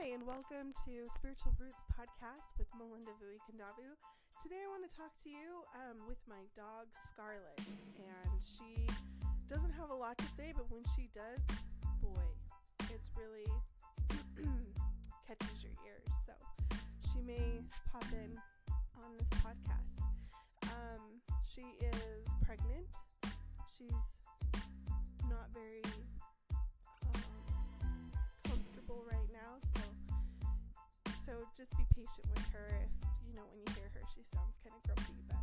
and welcome to Spiritual Roots Podcast with Melinda Vui-Kandavu. Today I want to talk to you with my dog Scarlett, and she doesn't have a lot to say, but when she does, boy, it's really catches your ears. So she may pop in on this podcast. She is pregnant. She's not very comfortable right now, so just be patient with her. If when you hear her, she sounds kind of grumpy. But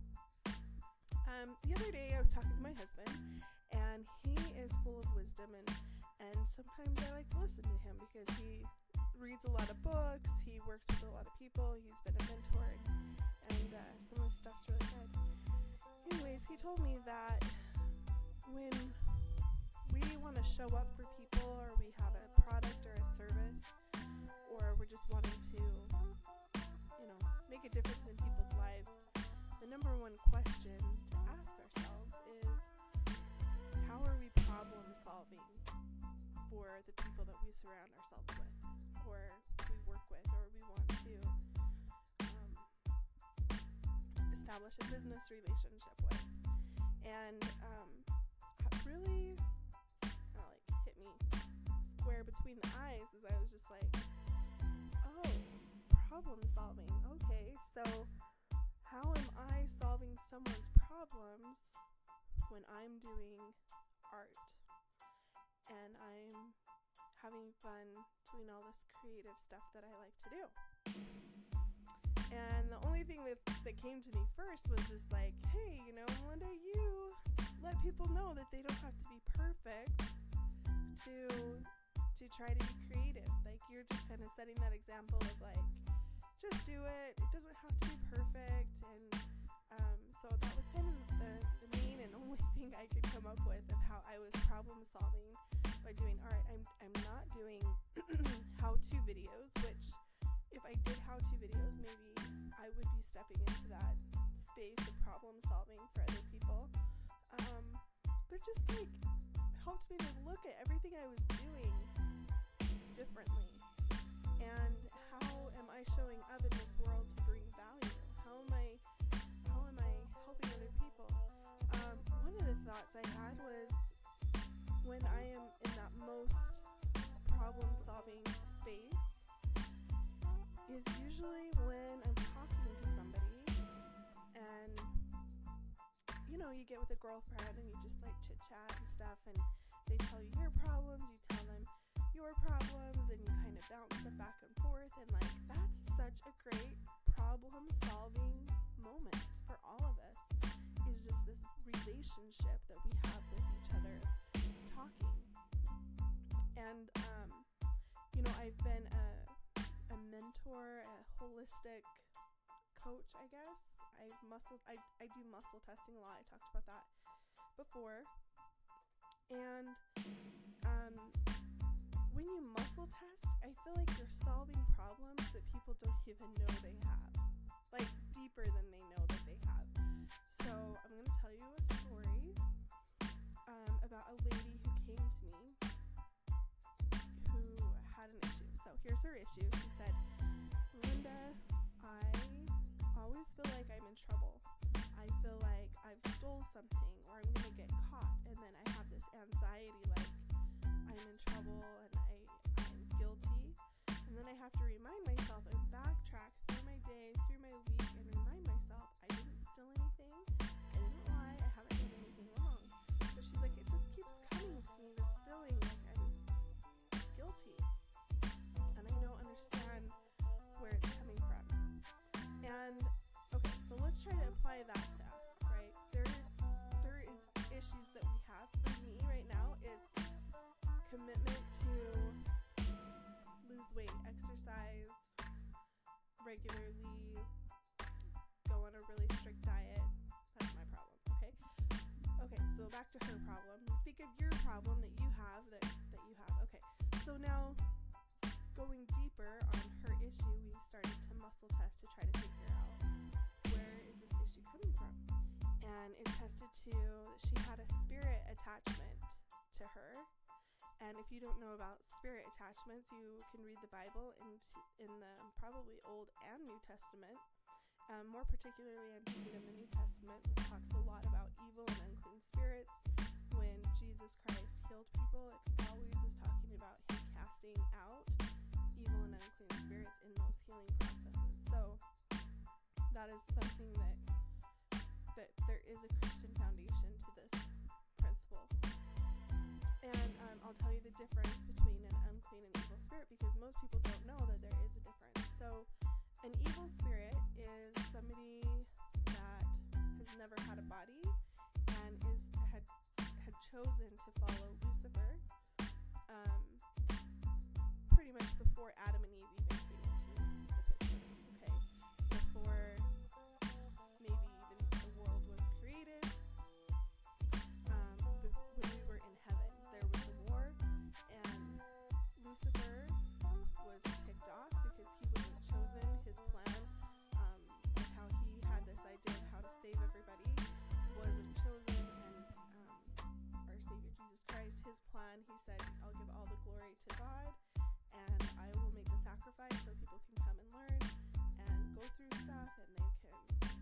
the other day I was talking to my husband, and he is full of wisdom, and sometimes I like to listen to him because he reads a lot of books, he works with a lot of people, he's been a mentor, and some of his stuff's really good. Anyways, he told me that when we want to show up for people, or we have a product or a service, or we're just wanting to, make a difference in people's lives, the number one question to ask ourselves is, how are we problem solving for the people that we surround ourselves with, or we work with, or we want to establish a business relationship with? And really kind of hit me square between the eyes, as I was just like, oh, problem solving. Okay, so how am I solving someone's problems when I'm doing art and I'm having fun doing all this creative stuff that I like to do? And the only thing that came to me first was just like, hey, Melinda, you let people know that they don't have to be perfect to try to be creative. Like, you're just kind of setting that example of just do it. It doesn't have to be perfect. And so that was kind of the main and only thing I could come up with of how I was problem solving by doing art. I'm not doing how-to videos, which if I did how-to videos, maybe I would be stepping into that space of problem solving for other people. But just helped me to look at everything I was doing differently, and how am I showing up in this world to bring value? How am I helping other people? One of the thoughts I had was, when I am in that most problem solving space is usually when I'm talking to somebody, and you get with a girlfriend and you just chit chat and stuff, and they tell you your problems, you tell them your problems, and you kind of bounce stuff back and forth, and that's such a great problem solving moment for all of us, is just this relationship that we have with each other talking. And I've been a mentor, a holistic coach, I guess. I do muscle testing a lot. I talked about that before. And when you muscle test, I feel like you're solving problems that people don't even know they have, deeper than they know that they have. So I'm going to tell you a story about a lady who came to me who had an issue. So here's her issue. She said, Linda, I always feel like I'm in trouble. I feel like I've stole something, or I'm going to get caught, and then I have this anxiety I'm in trouble and I'm guilty, and then I have to remind myself and backtrack through my day, through my week, and remind myself I didn't steal anything, I didn't lie, I haven't done anything wrong. But she's like, it just keeps coming to me, this feeling like I'm guilty, and I don't understand where it's coming from. And okay, so let's try to apply that to us, right? There is issues that we have. For me right now, it's commitment to lose weight, exercise regularly, go on a really strict diet. That's my problem. Okay, so back to her problem. Think of your problem that you have that you have. Okay, so now going deeper on her issue, we started to muscle test to try to figure out, where is this issue coming from? And it tested to, she had a spirit attachment to her, And if you don't know about spirit attachments, you can read the Bible in the probably Old and New Testament. More particularly, I'm thinking in the New Testament, it talks a lot about evil and unclean spirits. When Jesus Christ healed people, it always is talking about him casting out evil and unclean spirits in those healing processes. So that is something that there is a Christian foundation to this principle. And I'll tell you the difference between an unclean and evil spirit, because most people don't know that there is a difference. So an evil spirit is somebody that has never had a body and had chosen to follow Lucifer pretty much before Adam and Eve even came into the picture. Okay, before maybe even the world was created, when we were in heaven, there was a war, and Lucifer was ticked off because he wasn't chosen. His plan, of how he had this idea of how to save everybody, wasn't chosen, and our Savior Jesus Christ, his plan, he said, I'll give all the glory to God, and I will make the sacrifice so people can come and learn and go through stuff, and they can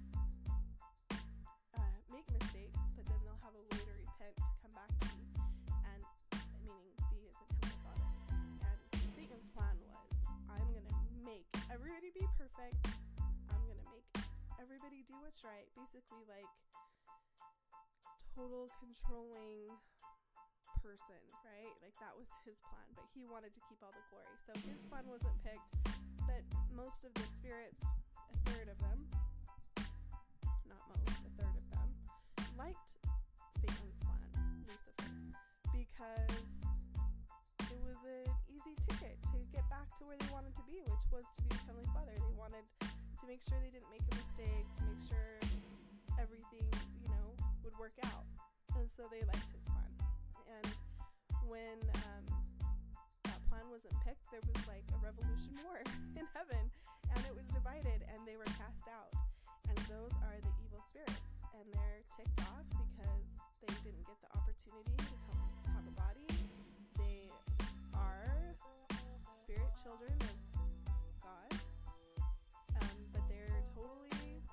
make mistakes, but then they'll have a way to repent, to come back to me, and meaning be as in Heavenly Father. And Satan's plan was, I'm going to make everybody be perfect, I'm going to make everybody do what's right, basically like total controlling person, right? Like that was his plan, but he wanted to keep all the glory. So his plan wasn't picked, but most of the spirits, a third of them, not most, a third of them, liked Satan's plan, Lucifer, because it was an easy ticket to get back to where they wanted to be, which was to be with Heavenly Father. They wanted to make sure they didn't make a mistake, to make sure everything, would work out. And so they liked his plan. And when that plan wasn't picked, there was like a revolution war in heaven, and it was divided, and they were cast out. And those are the evil spirits, and they're ticked off because they didn't get the opportunity to come have a body. They are spirit children of God, but they're totally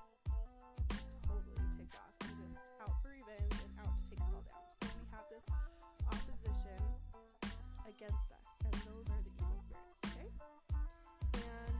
ticked off and just out for revenge and out to take us all down. So we have this opposition against us, and those are the evil spirits, okay? And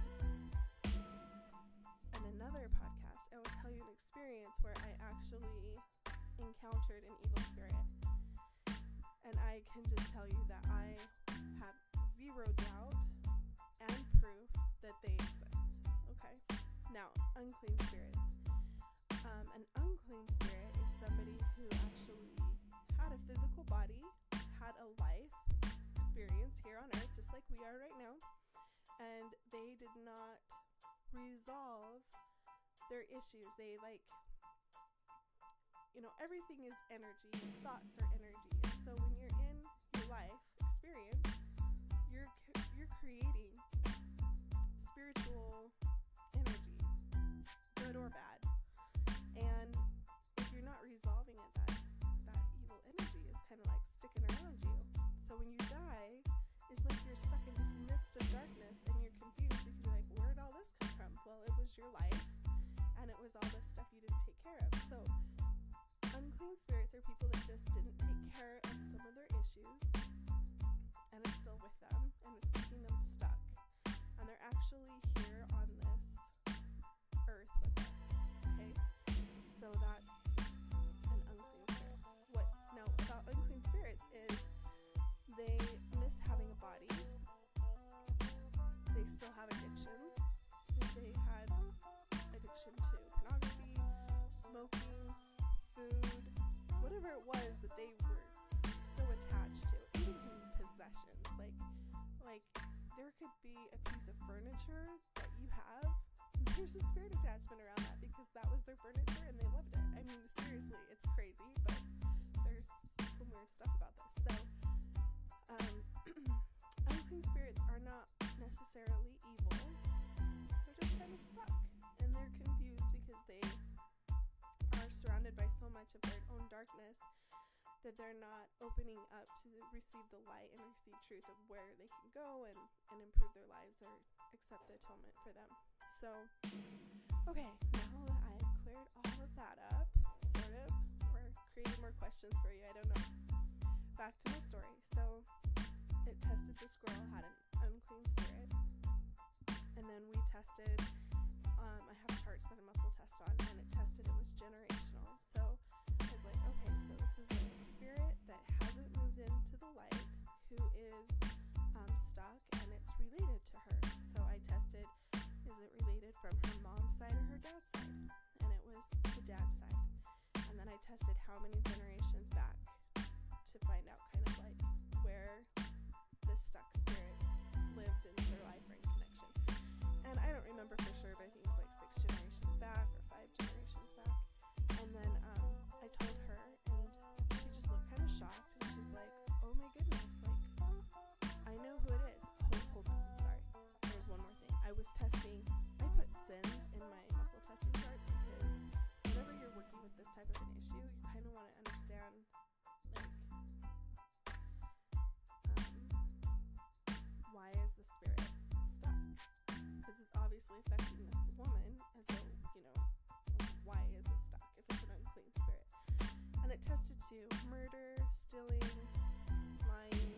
in another podcast, I will tell you an experience where I actually encountered an evil spirit, and I can just tell you that I have zero doubt and proof that they exist, okay? Now, unclean spirits. An unclean spirit is somebody who actually had a physical body, had a life experience here on earth, just like we are right now, and they did not resolve their issues. They everything is energy. Thoughts are energy. And so when you're in your life experience, you're creating spiritual energy, good or bad. And if you're not resolving it, that evil energy is kind of like sticking around you. So when you die, it's like you're stuck in this midst of darkness, and you're confused because you're like, where did all this come from? Well, it was your life, and it was all this stuff you didn't take care of. So unclean spirits are people that just didn't take care of some of their issues, and it's still with them, and it's keeping them stuck. And they're actually here on this earth with us, okay? So that's an unclean spirit. What now about unclean spirits is they miss having a body. They still have addictions. They had addiction to pornography, smoking, food, whatever it was that they were so attached to, even possessions. Like there could be a piece of furniture that you have, and there's a spirit attachment around that because that was their furniture and they loved it. I mean, seriously, it's crazy, but there's some weird stuff about this. So unclean spirits are not necessarily evil. They're just kind of stuck, and they're confused because they are surrounded by so much of their own darkness that they're not opening up to receive the light and receive truth of where they can go and improve their lives or accept the atonement for them. So, okay, now that I've cleared all of that up, sort of, or created more questions for you, I don't know. Back to my story. So, it tested this girl had an unclean spirit, and then we tested, I have charts that a muscle test on, and it tested it was generational. So, I was like, okay, so this is a spirit that hasn't moved into the light, who is stuck, and it's related to her. So I tested, is it related from her mom's side or her dad's side? And it was the dad's side. And then I tested how many generations back to find out kind of like where this stuck spirit lived in their life or in connection. And I don't remember for sure, but I think it was like 6 generations back or 5 generations back. And then I told her, and she just looked kind of shocked, and she's like, oh my goodness, like, I know who it is. Hold on, sorry. There's one more thing. I was testing, I put sins in my muscle testing charts because whenever you're working with this type of an issue, you kind of want to understand, like, why is the spirit stuck? Because it's obviously affecting this woman, and so, why is it stuck if it's an unclean spirit? And it tested to murder, stealing, lying,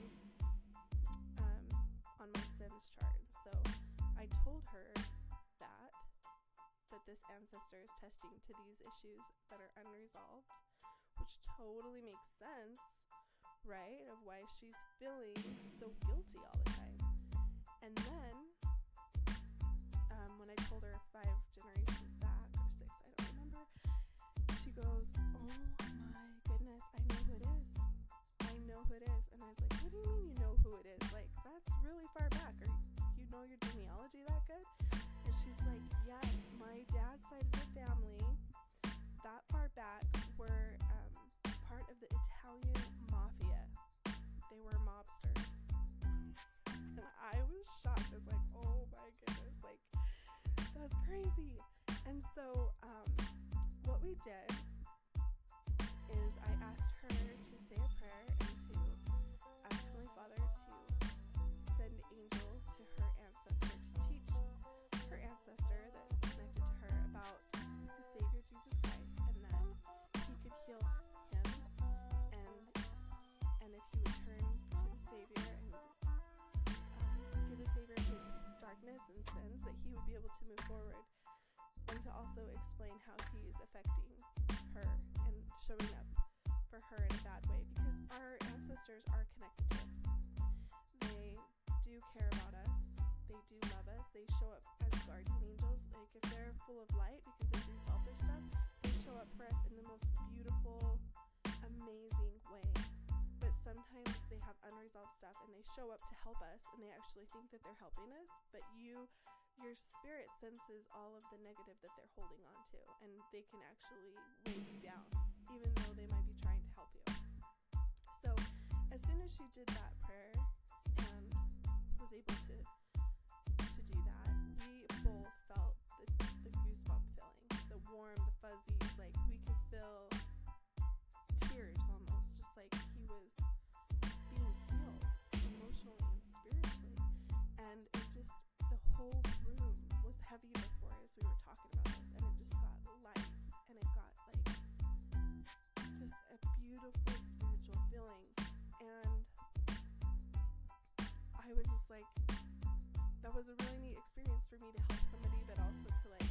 on my sins chart. So I told her that this ancestor is testing to these issues that are unresolved, which totally makes sense, right? Of why she's feeling so guilty all the time. And then when I told her 5 generations back or 6, I don't remember, she goes, oh my goodness, I know who it is. I know who it is. And I was like, what do you mean you know who it is? Like, that's really far back. Or you know your genealogy that good? And she's like, yes, my dad's side of the family, that far back, were part of the Italian mafia. They were mobsters. And I was shocked. I was like, oh my goodness, like, that's crazy. And so what we did is I asked her to say a prayer and to ask Heavenly Father to send angels to her ancestor to teach her ancestor that is connected to her about the Savior Jesus Christ, and that he could heal him, and if he would turn to the Savior and give the Savior his darkness and sins, that he would be able to move forward, and to also explain how he is affecting her and showing up for her in a bad way, because our ancestors are connected to us. They do care about us. They do love us. They show up as guardian angels. Like, if they're full of light because they do selfish stuff, they show up for us in the most beautiful, amazing way. But sometimes they have unresolved stuff and they show up to help us, and they actually think that they're helping us, but your spirit senses all of the negative that they're holding on to, and they can actually weigh you down, even though they might be trying to help you. So as soon as she did that prayer and was able to do that, we both felt the goosebump feeling, the warm, the fuzzies, like we could feel tears almost, just like he was being healed emotionally and spiritually. And it just, the whole room was heavy before as we were talking about this, and it just got light, and it got like just a beautiful spiritual feeling. And I was just like, that was a really neat experience for me to help somebody, but also to like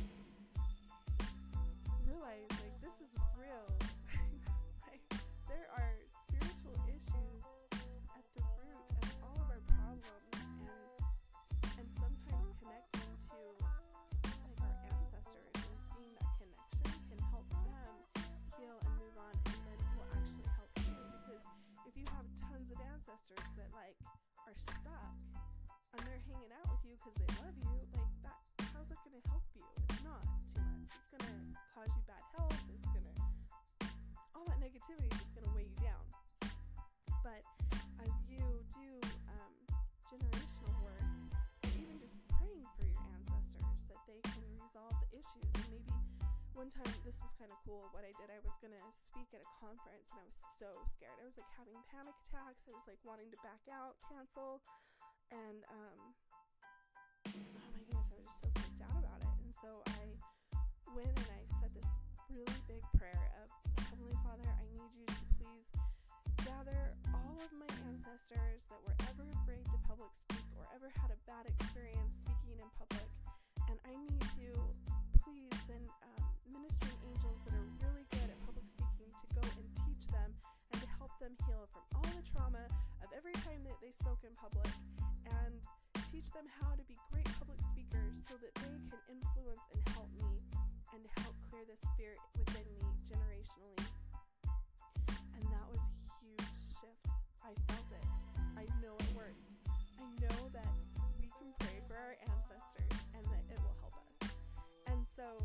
realize like this is real. Like, there are spiritual issues at the root of all of our problems, and sometimes connecting to like our ancestors and seeing that connection can help them heal and move on, and then it will actually help you. Because if you have tons of ancestors that like are stuck and they're hanging out with you because they love you, like that, how's that going to help you? It's not too much. It's going to cause you bad health. It's going to, all that negativity is just going to weigh you down. But as you do generational work, or even just praying for your ancestors that they can resolve the issues, and maybe what one time, this was kind of cool, what I did, I was going to speak at a conference, and I was so scared. I was, like, having panic attacks. I was, like, wanting to back out, cancel, and, oh my goodness, I was just so freaked out about it. And so I went and I said this really big prayer of, Heavenly Father, I need you to please gather all of my ancestors that were ever afraid to public speak or ever had a bad experience speaking in public, and I need to please send ministering angels that are really good at public speaking to go and teach them and to help them heal from all the trauma of every time that they spoke in public, and teach them how to be great public speakers so that they can influence and help me and to help clear this fear within me generationally. And that was a huge shift. I felt it. I know it worked. I know that we can pray for our ancestors and that it will help us. And so,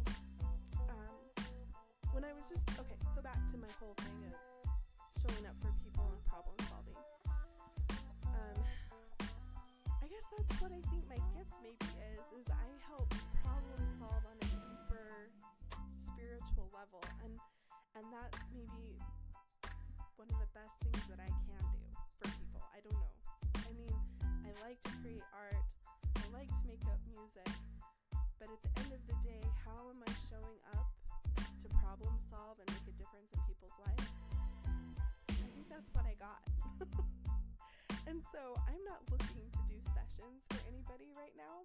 when I was so back to my whole thing of showing up for people and problem solving. I guess that's what I think my gift maybe is I help problem solve on a deeper spiritual level, and that's maybe one of the best things that I can do for people. I don't know. I mean, I like to create art, I like to make up music, but at the end of the day, how am I showing up to problem solve and make a difference in people's lives? I think that's what I got. And so I'm not looking to do sessions for anybody right now.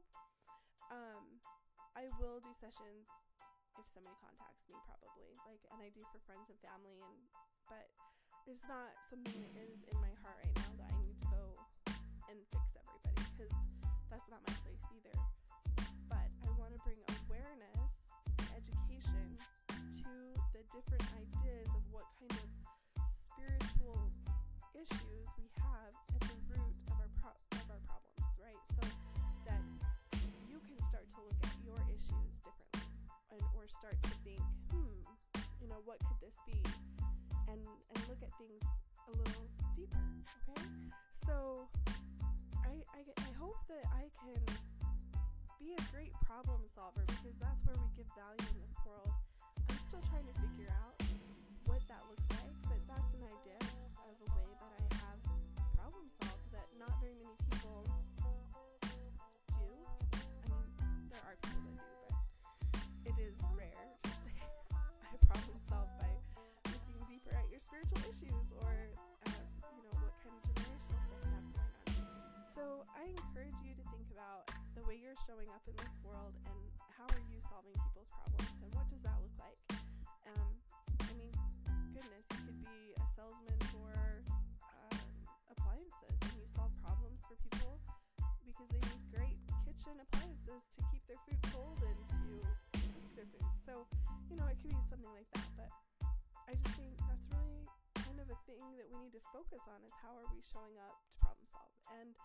I will do sessions if somebody contacts me, probably, and I do for friends and family, but it's not something that is in my heart right now that I need to go and fix everybody, because that's not my place either. But I want to bring awareness and education to the different ideas of what kind of spiritual issues we have at the root of our problems, right? So that you can start to look at your issues differently, or start to think, what could this be? And look at things a little deeper, okay? So I hope that I can be a great problem solver, because that's where we give value in this world. I'm still trying to figure out what that looks like, but that's an idea of a way that I have problem solved that not very many people do. I mean, there are people that do, but it is rare to say I problem solve by looking deeper at your spiritual issues, or what kind of generational stuff you have going on. So I encourage you to think about the way you're showing up in this world, and how are you solving people's problems, and what does that look like? I mean, goodness, you could be a salesman for appliances, and you solve problems for people because they need great kitchen appliances to keep their food cold and to cook their food. So, it could be something like that, but I just think that's really kind of a thing that we need to focus on, is how are we showing up to problem solve. And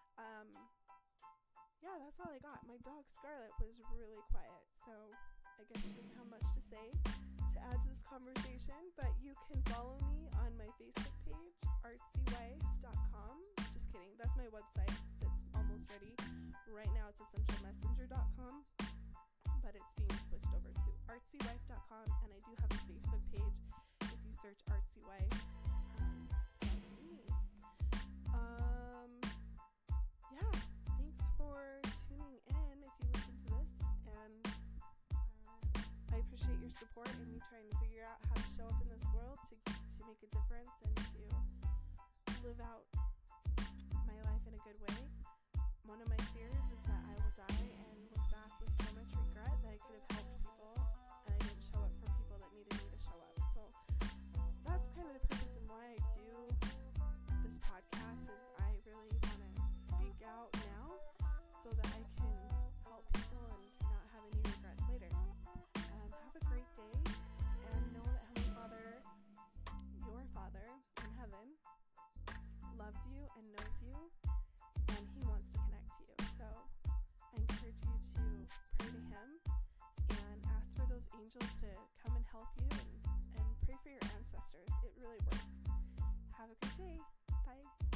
that's all I got. My dog Scarlett was really quiet, so I guess she didn't have much to say to add to this conversation, but you can follow me on my Facebook page, artsywife.com. Just kidding, that's my website that's almost ready. Right now it's essentialmessenger.com, but it's being switched over to artsywife.com, and I do have a Facebook page. If you search Artsy Wife, that's me. Thanks for tuning in if you listen to this, and I appreciate your support in me trying to figure out how to show up in this world to make a difference and to live out my life in a good way. One of my fears is that I will die and look back with so much regret that I could have helped people and I didn't show up for people that needed me to show up. So that's kind of the purpose and why I do this podcast, is I really want to speak out now so that I can help people and to not have any regrets later. Have a great day, and know that Heavenly Father, your Father in heaven, loves you and knows you, and He wants to connect to you. So I encourage you to pray to Him and ask for those angels to come and help you, and pray for your ancestors. It really works. Have a good day. Bye.